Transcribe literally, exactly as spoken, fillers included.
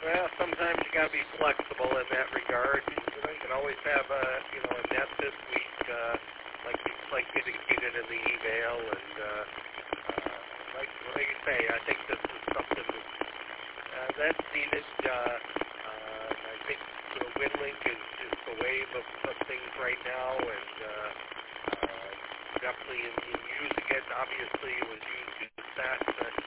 Well, sometimes you got to be flexible in that regard. You know, you can always have a, you know, a net this week, uh, like you, like you indicated in the email, and uh, uh, like, like you say, I think this is something that, uh, that's needed. Uh, uh, I think the WinLink is, is the wave of, of things right now, and uh, uh, definitely in, in using it. Obviously, it was used in S A T uh,